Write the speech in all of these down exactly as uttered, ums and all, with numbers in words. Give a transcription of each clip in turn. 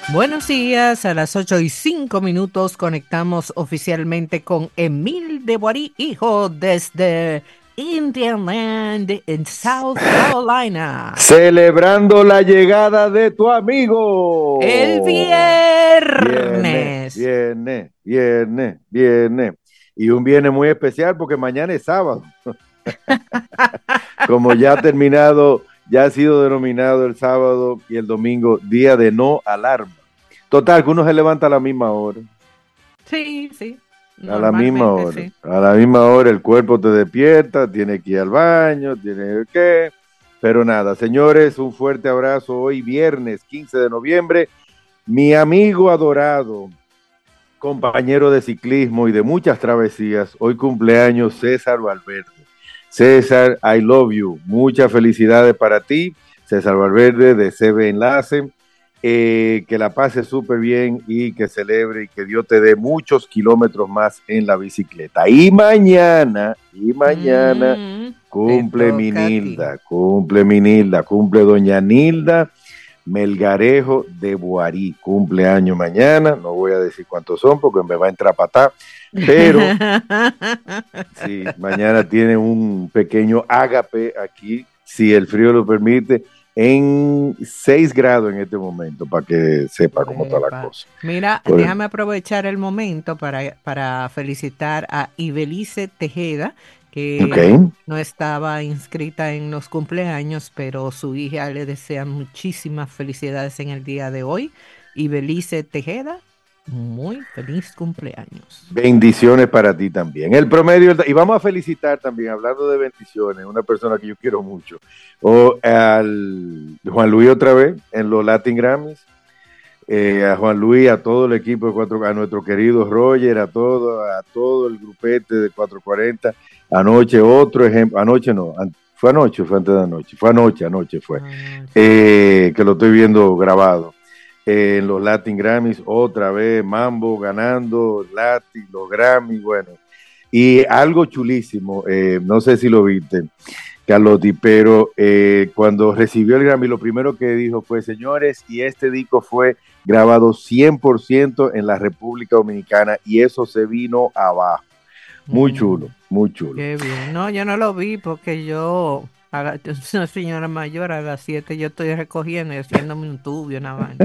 Buenos días, a las ocho y cinco minutos conectamos oficialmente con Emil de Boarí, hijo desde Indianland en South Carolina. Celebrando la llegada de tu El amigo. Viene, viernes. viene, viene, viene. Y un viene muy especial porque mañana es sábado. Como ya ha terminado, ya ha sido denominado el sábado y el domingo día de no alarma. Total, que uno se levanta a la misma hora. Sí, sí, A la misma normalmente hora. sí. A la misma hora el cuerpo te despierta, tiene que ir al baño, tiene que... Pero nada, señores, un fuerte abrazo hoy viernes quince de noviembre. Mi amigo adorado, compañero de ciclismo y de muchas travesías, hoy cumpleaños César Valverde. César, I love you. Muchas felicidades para ti, César Valverde de C B Enlace. Eh, que la pase súper bien y que celebre y que Dios te dé muchos kilómetros más en la bicicleta. Y mañana, y mañana Mm, te cumple mi toca a ti. Nilda, cumple mi Nilda, cumple doña Nilda Melgarejo de Boarí, cumpleaños mañana, no voy a decir cuántos son porque me va a entrapatar, pero sí, mañana tiene un pequeño ágape aquí, si el frío lo permite, en seis grados en este momento, para que sepa cómo está la Epa. cosa. Mira, Por- déjame aprovechar el momento para, para felicitar a Ibelice Tejeda, ok, que no estaba inscrita en los cumpleaños, pero su hija le desea muchísimas felicidades en el día de hoy. Ibelice Tejeda, muy feliz cumpleaños. bendiciones para ti también. El promedio, y vamos a felicitar también, hablando de bendiciones, una persona que yo quiero mucho, o al Juan Luis otra vez, en los Latin Grammys, eh, a Juan Luis, a todo el equipo de cuatro, a nuestro querido Roger, a todo, a todo el grupete de cuatrocientos cuarenta. Anoche, otro ejemplo, anoche no, an, fue anoche, fue antes de anoche, fue anoche, anoche fue, Ah, no, sí. eh, que lo estoy viendo grabado. Eh, en los Latin Grammys, otra vez, Mambo ganando, Latin, los Grammy, bueno. Y algo chulísimo, eh, no sé si lo viste, Carlotti, pero eh, cuando recibió el Grammy, lo primero que dijo fue, señores, y este disco fue grabado cien por ciento en la República Dominicana y eso se vino abajo. Muy chulo, Mm, muy chulo. qué bien. No, yo no lo vi porque yo, a la- yo soy una señora mayor, a las siete yo estoy recogiendo y haciéndome un tubio, una vaina.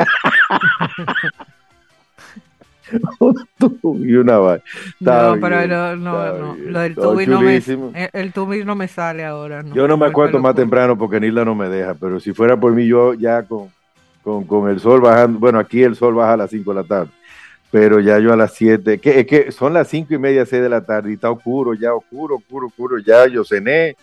y una vaina. Está No, pero bien, no, no, está no. Lo bien, del todo tubi no me, s- chulísimo. el, el tubi no me sale ahora, no. Yo no me Con el acuesto pelo más corto. temprano porque Nilda no me deja, pero si fuera por mí, yo ya con, con, con el sol bajando, bueno, aquí el sol baja a las cinco de la tarde, pero ya yo a las siete, que, es que son las cinco y media, seis de la tarde y está oscuro, ya oscuro, oscuro, oscuro, ya yo cené,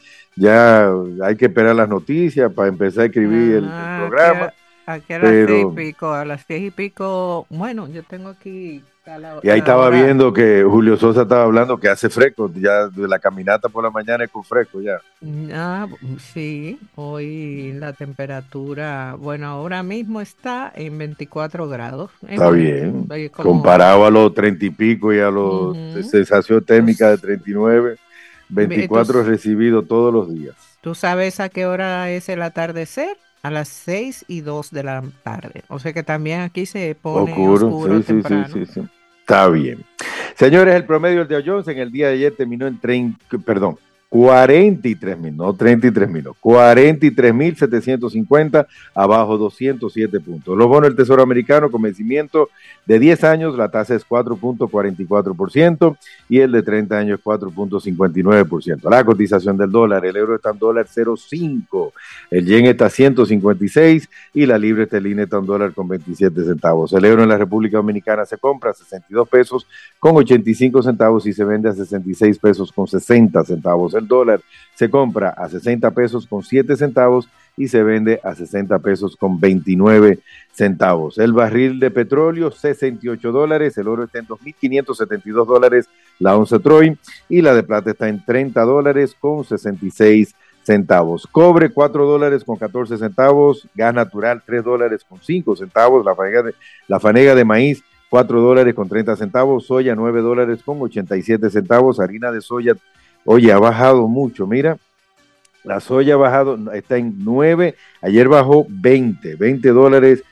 ya hay que esperar las noticias para empezar a escribir el, el Ajá, aquí programa, a, aquí a las seis y pero pico, a las diez y pico. Bueno, yo tengo aquí a la, y a ahí la estaba hora. viendo que Julio Sosa estaba hablando que hace fresco, ya de la caminata por la mañana es con fresco ya. Ah, bu- sí, hoy la temperatura, bueno, ahora mismo está en veinticuatro grados. Es Está bueno, bien. es como... Comparado a los treinta y pico y a los de Ujú. sensación Tú, térmica de s- treinta y nueve, ve- tú veinticuatro s- recibidos todos los días. ¿Tú sabes a qué hora es el atardecer? A las seis y dos de la tarde. O sea que también aquí se pone Oscuro, oscuro sí, sí, sí, temprano. sí, sí. Está bien. Señores, el promedio del Dow Jones en el día de ayer terminó en treinta, perdón, cuarenta y tres mil, no treinta y tres mil, no, cuarenta y tres mil setecientos cincuenta, abajo doscientos siete puntos. Los bonos del Tesoro Americano con vencimiento de diez años, la tasa es cuatro punto cuarenta y cuatro por ciento y el de treinta años cuatro punto cincuenta y nueve por ciento. La cotización del dólar, el euro está en dólar cero punto cinco, el yen está a ciento cincuenta y seis y la libra esterlina está en dólar con veintisiete centavos. El euro en la República Dominicana se compra a sesenta y dos pesos con ochenta y cinco centavos y se vende a sesenta y seis pesos con sesenta centavos. El dólar se compra a sesenta pesos con siete centavos y se vende a sesenta pesos con veintinueve centavos. El barril de petróleo, sesenta y ocho dólares, el oro está en dos mil quinientos setenta y dos dólares la onza Troy y la de plata está en treinta dólares con sesenta y seis centavos. Cobre cuatro dólares con catorce centavos, gas natural tres dólares con cinco centavos, la fanega de, la fanega de maíz cuatro dólares con treinta centavos, soya nueve dólares con ochenta y siete centavos, harina de soya, oye, ha bajado mucho, mira, la soya ha bajado, está en nueve, ayer bajó veinte, veinte dólares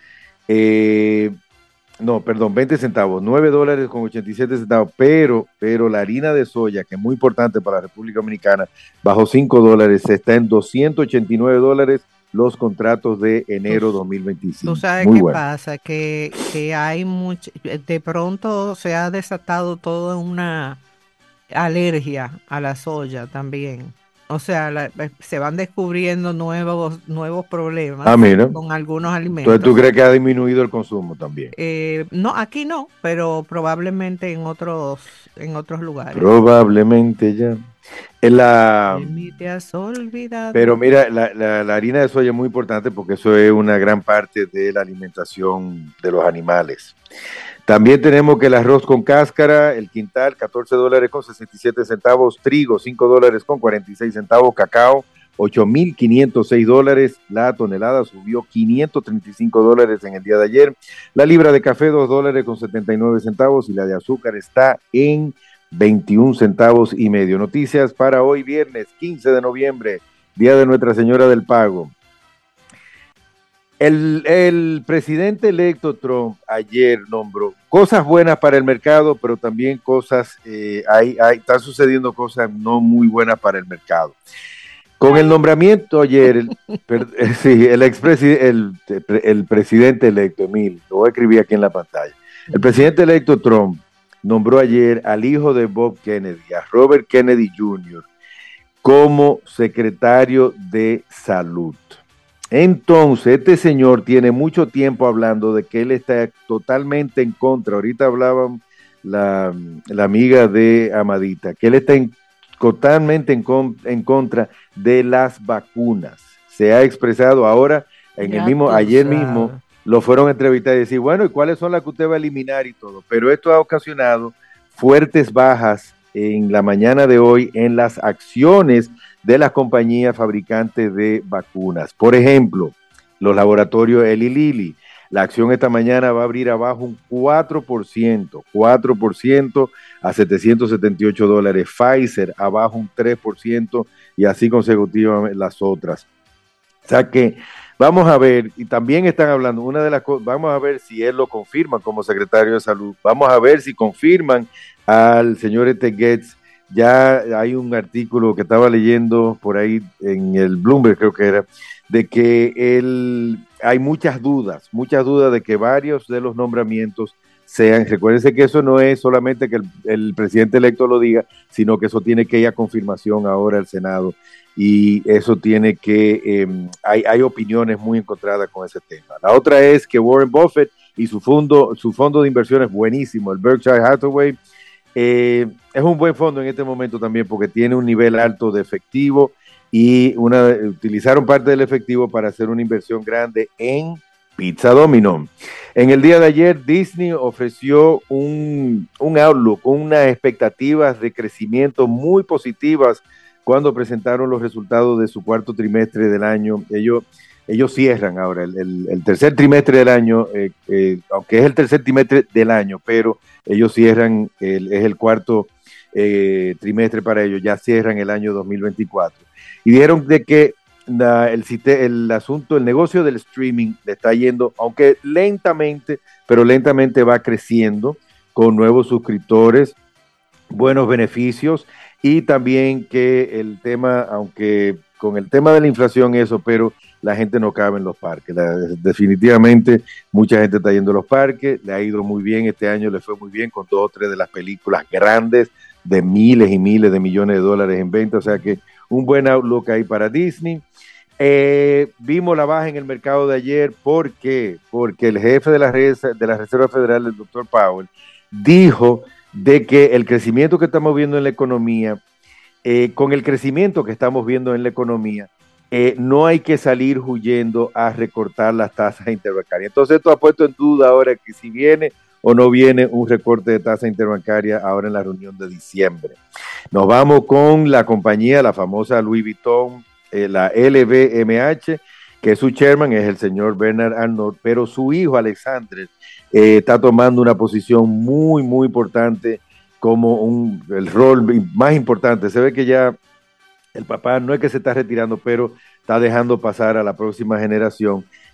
Eh, no, perdón, veinte centavos, nueve dólares con ochenta y siete centavos, pero, pero la harina de soya, que es muy importante para la República Dominicana, bajo cinco dólares, está en doscientos ochenta y nueve dólares los contratos de Tú, enero s- dos mil tú veinticinco. sabes Muy qué bueno. pasa, que, que hay mucho, de pronto se ha desatado toda una alergia a la soya también. O sea, la- eh, se van descubriendo nuevos, nuevos Ah, problemas mira, con algunos entonces tú alimentos. crees que ha disminuido el consumo también. Eh, no, aquí no, pero probablemente en otros, en otros lugares. Probablemente ya. En la, De mí te has olvidado. pero mira, la, la- la harina de soya es muy importante porque eso es una gran parte de la alimentación de los animales. También tenemos que el arroz con cáscara, el quintal, catorce dólares con sesenta y siete centavos, trigo, cinco dólares con cuarenta y seis centavos, cacao, ocho mil quinientos seis dólares, la tonelada subió quinientos treinta y cinco dólares en el día de ayer, la libra de café, dos dólares con setenta y nueve centavos y la de azúcar está en veintiún centavos y medio. Noticias para hoy, viernes quince de noviembre, Día de Nuestra Señora del Pago. El, el presidente electo Trump ayer nombró cosas buenas para el mercado, pero también cosas, eh, hay, hay, están sucediendo cosas no muy buenas para el mercado. Con el nombramiento ayer, el, per, sí, el, el, el presidente electo, Emil, lo voy a escribir aquí en la pantalla. El Ujú. presidente electo Trump nombró ayer al hijo de Bob Kennedy, a Robert Kennedy junior, como secretario de salud. Entonces, este señor tiene mucho tiempo hablando de que él está totalmente en contra. Ahorita hablaba la, la amiga de Amadita, que él está en, totalmente en, con, en contra de las vacunas. Se ha expresado ahora, en el Ya mismo, tú ayer mismo, sabes. lo fueron a entrevistar y decir, bueno, ¿y cuáles son las que usted va a eliminar y todo? Pero esto ha ocasionado fuertes bajas en la mañana de hoy en las acciones de las compañías fabricantes de vacunas. Por ejemplo, los laboratorios Eli Lilly. La acción esta mañana va a abrir abajo un cuatro por ciento, cuatro por ciento a setecientos setenta y ocho dólares. Pfizer abajo un tres por ciento y así consecutivamente las otras. O sea que vamos a ver, y también están hablando, una de las cosas, vamos a ver si él lo confirma como secretario de salud, vamos a ver si confirman al señor Ete Getz. Ya hay un artículo que estaba leyendo por ahí en el Bloomberg, creo que era, de que él, hay muchas dudas, muchas dudas de que varios de los nombramientos sean, recuérdense que eso no es solamente que el, el presidente electo lo diga, sino que eso tiene que ir a confirmación ahora al Senado y eso tiene que, eh, hay, hay opiniones muy encontradas con ese tema. La otra es que Warren Buffett y su fondo, su fondo de inversiones buenísimo, el Berkshire Hathaway, eh, es un buen fondo en este momento también porque tiene un nivel alto de efectivo y una, utilizaron parte del efectivo para hacer una inversión grande en Pizza Domino. En el día de ayer, Disney ofreció un, un outlook, unas expectativas de crecimiento muy positivas cuando presentaron los resultados de su cuarto trimestre del año. Ellos, ellos cierran ahora el, el, el tercer trimestre del año, eh, eh, aunque es el tercer trimestre del año, pero ellos cierran, el, es el cuarto eh, trimestre para ellos, ya cierran el año dos mil veinticuatro. Y dijeron de que la, el, el asunto, el negocio del streaming le está yendo, aunque lentamente, pero lentamente va creciendo con nuevos suscriptores, buenos beneficios y también que el tema, aunque con el tema de la inflación eso, pero la gente no cabe en los parques. La, definitivamente mucha gente está yendo a los parques, le ha ido muy bien, este año le fue muy bien con dos o tres de las películas grandes de miles y miles de millones de dólares en venta, o sea que un buen outlook ahí para Disney. Eh, vimos la baja en el mercado de ayer, ¿por qué? Porque el jefe de la, de la Reserva Federal, el doctor Powell, dijo de que el crecimiento que estamos viendo en la economía, eh, con el crecimiento que estamos viendo en la economía, eh, no hay que salir huyendo a recortar las tasas interbancarias. Entonces esto ha puesto en duda ahora que si viene o no viene un recorte de tasa interbancaria ahora en la reunión de diciembre. Nos vamos con la compañía, la famosa Louis Vuitton, eh, la L V M H, que su chairman es el señor Bernard Arnault, pero su hijo Alexander eh, está tomando una posición muy, muy importante como un, el rol más importante. Se ve que ya el papá no es que se está retirando, pero está dejando pasar a la próxima generación.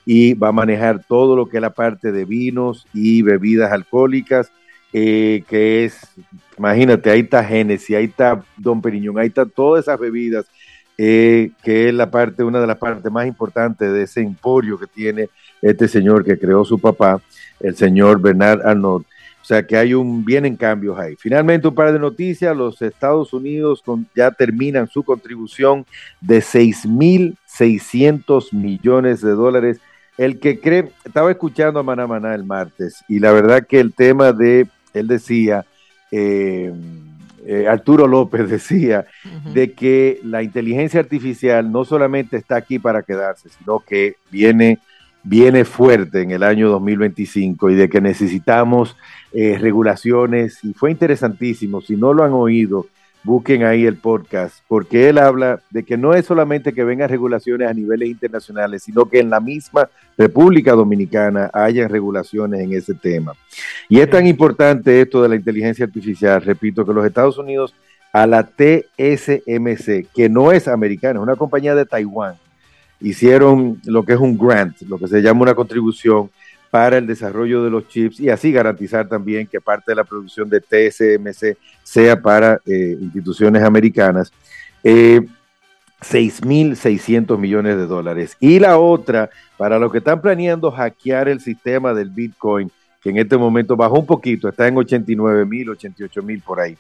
y va a manejar todo lo que es la parte de vinos y bebidas alcohólicas, eh, que es, imagínate, ahí está Genesis, ahí está Don Periñón, ahí está todas esas bebidas, eh, que es la parte, una de las partes más importantes de ese emporio que tiene este señor que creó su papá, el señor Bernard Arnault. O sea que hay un, vienen cambios ahí. Finalmente, un par de noticias. Los Estados Unidos con, ya terminan su contribución de seis mil seiscientos millones de dólares. El que cree, estaba escuchando a Maná Maná el martes, y la verdad que el tema de, él decía, eh, eh, Arturo López decía, uh-huh, de que la inteligencia artificial no solamente está aquí para quedarse, sino que viene, viene fuerte en el año dos mil veinticinco, y de que necesitamos eh, regulaciones, y fue interesantísimo. Si no lo han oído, busquen ahí el podcast, porque él habla de que no es solamente que vengan regulaciones a niveles internacionales, sino que en la misma República Dominicana haya regulaciones en ese tema. Y es tan importante esto de la inteligencia artificial, repito, que los Estados Unidos a la T S M C, que no es americana, es una compañía de Taiwán, hicieron lo que es un grant, lo que se llama una contribución para el desarrollo de los chips, y así garantizar también que parte de la producción de T S M C sea para eh, instituciones americanas, eh, seis mil seiscientos millones de dólares. Y la otra, para los que están planeando hackear el sistema del Bitcoin, que en este momento bajó un poquito, está en ochenta y nueve mil, ochenta y ocho mil por ahí.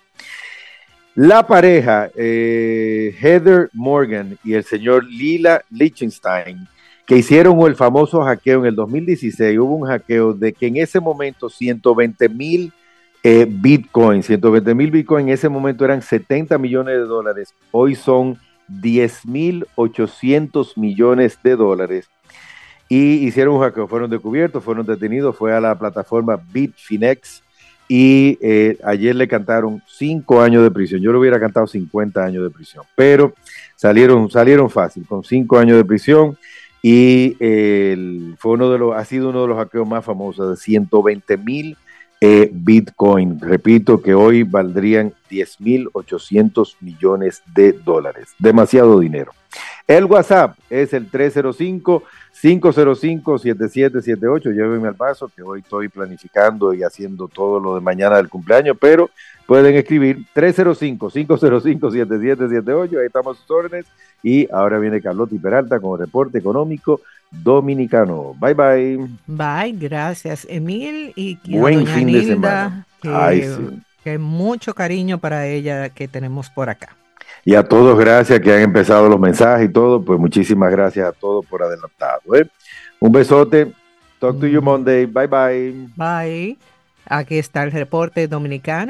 La pareja, eh, Heather Morgan y el señor Lila Lichtenstein, que hicieron el famoso hackeo en el dos mil dieciséis, hubo un hackeo de que en ese momento ciento veinte mil eh, Bitcoin, ciento veinte mil Bitcoin en ese momento eran setenta millones de dólares, hoy son diez mil ochocientos millones de dólares, y hicieron un hackeo, fueron descubiertos, fueron detenidos, fue a la plataforma Bitfinex, y eh, ayer le cantaron cinco años de prisión. Yo le hubiera cantado cincuenta años de prisión, pero salieron, salieron fácil, con cinco años de prisión, y eh, el, fue uno de los, ha sido uno de los hackeos más famosos, de ciento veinte mil eh, Bitcoin. Repito que hoy valdrían diez mil ochocientos millones de dólares. Demasiado dinero. El WhatsApp es el tres cero cinco, cinco cero cinco, siete siete siete ocho. Llévenme al paso, que hoy estoy planificando y haciendo todo lo de mañana del cumpleaños, pero pueden escribir tres cero cinco, cinco cero cinco, siete siete siete ocho. Ahí estamos sus órdenes. Y ahora viene Carlotti Peralta con el reporte económico dominicano. Bye, bye. Bye, gracias, Emil. Y buen doña fin Nilda, de semana. Que, Ay, sí. que mucho cariño para ella que tenemos por acá. Y a todos, gracias que han empezado los mensajes y todo, pues muchísimas gracias a todos por adelantado. ¿eh? Un besote. Talk to you Monday. Bye, bye. Bye. Aquí está el reporte dominicano.